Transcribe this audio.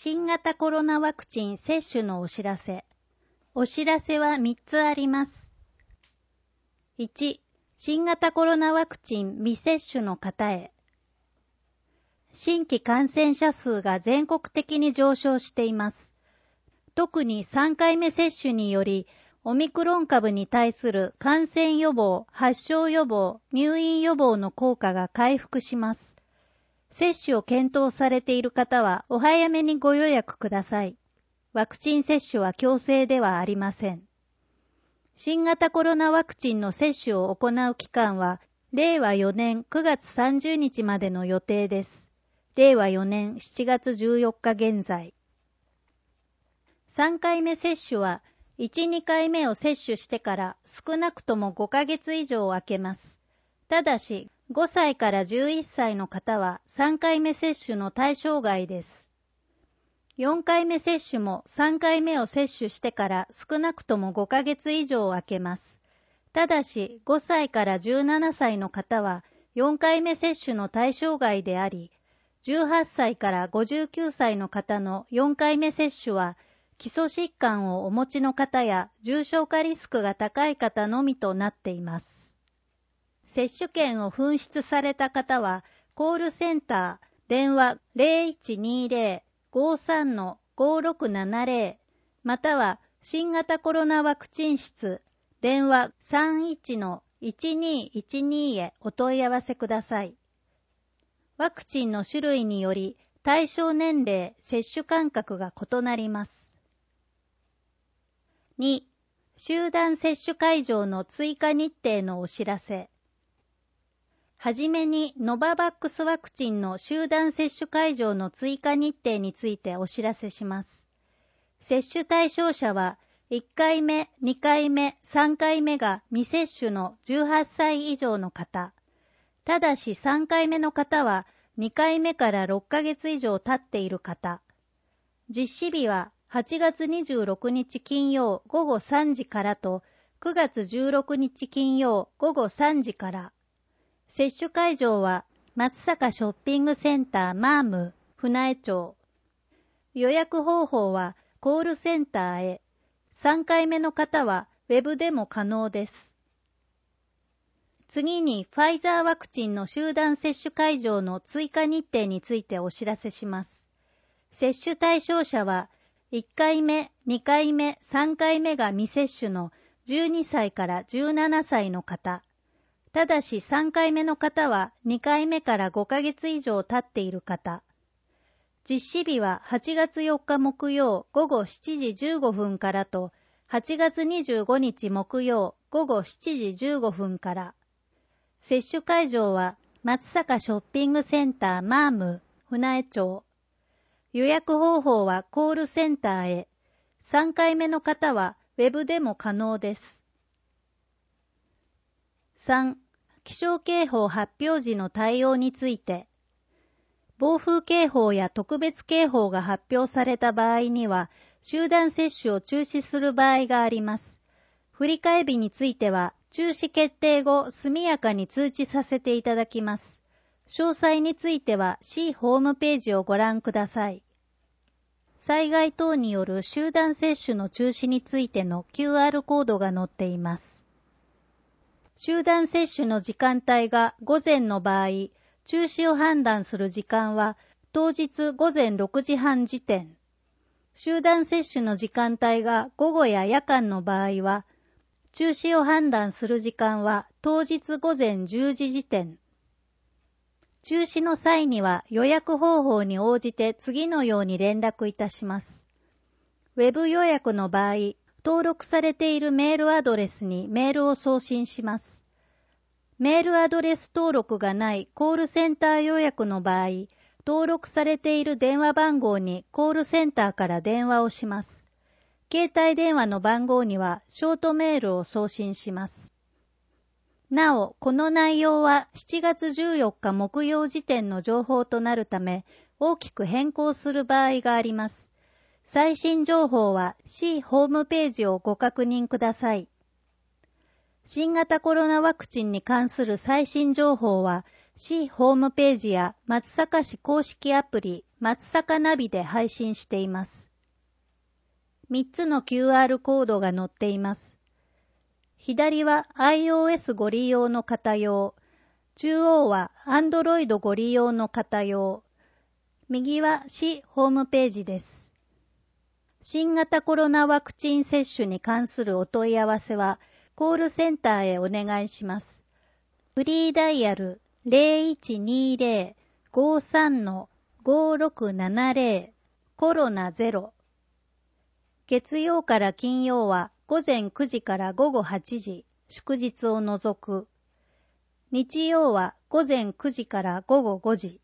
新型コロナワクチン接種のお知らせ。お知らせは3つあります。1、新型コロナワクチン未接種の方へ。新規感染者数が全国的に上昇しています。特に3回目接種により、オミクロン株に対する感染予防、発症予防、入院予防の効果が回復します。接種を検討されている方はお早めにご予約ください。ワクチン接種は強制ではありません。新型コロナワクチンの接種を行う期間は、令和4年9月30日までの予定です。令和4年7月14日現在。3回目接種は、1、2回目を接種してから少なくとも5ヶ月以上空けます。ただし、5歳から11歳の方は3回目接種の対象外です。4回目接種も3回目を接種してから少なくとも5ヶ月以上空けます。ただし、5歳から17歳の方は4回目接種の対象外であり、18歳から59歳の方の4回目接種は、基礎疾患をお持ちの方や重症化リスクが高い方のみとなっています。接種券を紛失された方は、コールセンター、電話 0120-53-5670 または新型コロナワクチン室、電話 31-1212 へお問い合わせください。ワクチンの種類により、対象年齢、接種間隔が異なります。2、集団接種会場の追加日程のお知らせ。はじめにノババックスワクチンの集団接種会場の追加日程についてお知らせします。接種対象者は1回目、2回目、3回目が未接種の18歳以上の方。ただし3回目の方は2回目から6ヶ月以上経っている方。実施日は8月26日金曜午後3時からと9月16日金曜午後3時から。接種会場は松阪ショッピングセンターマーム船江町。予約方法はコールセンターへ。3回目の方はウェブでも可能です。次にファイザーワクチンの集団接種会場の追加日程についてお知らせします。接種対象者は1回目、2回目、3回目が未接種の12歳から17歳の方。ただし3回目の方は2回目から5ヶ月以上経っている方。実施日は8月4日木曜午後7時15分からと8月25日木曜午後7時15分から。接種会場は松阪ショッピングセンターマーム船江町。予約方法はコールセンターへ。3回目の方はウェブでも可能です。3、気象警報発表時の対応について。暴風警報や特別警報が発表された場合には、集団接種を中止する場合があります。振り替え日については、中止決定後、速やかに通知させていただきます。詳細については、市ホームページをご覧ください。災害等による集団接種の中止についての QR コードが載っています。集団接種の時間帯が午前の場合、中止を判断する時間は当日午前6時半時点。集団接種の時間帯が午後や夜間の場合は、中止を判断する時間は当日午前10時時点。中止の際には予約方法に応じて次のように連絡いたします。ウェブ予約の場合、登録されているメールアドレスにメールを送信します。メールアドレス登録がないコールセンター予約の場合、登録されている電話番号にコールセンターから電話をします。携帯電話の番号にはショートメールを送信します。なお、この内容は7月14日木曜時点の情報となるため、大きく変更する場合があります。最新情報は市ホームページをご確認ください。新型コロナワクチンに関する最新情報は、市ホームページや松阪市公式アプリ、 松阪ナビで配信しています。3つの QR コードが載っています。左は iOS ご利用の方用、中央は Android ご利用の方用、右は市ホームページです。新型コロナワクチン接種に関するお問い合わせは、コールセンターへお願いします。フリーダイヤル 0120-53-5670 コロナ0。月曜から金曜は午前9時から午後8時、祝日を除く。日曜は午前9時から午後5時。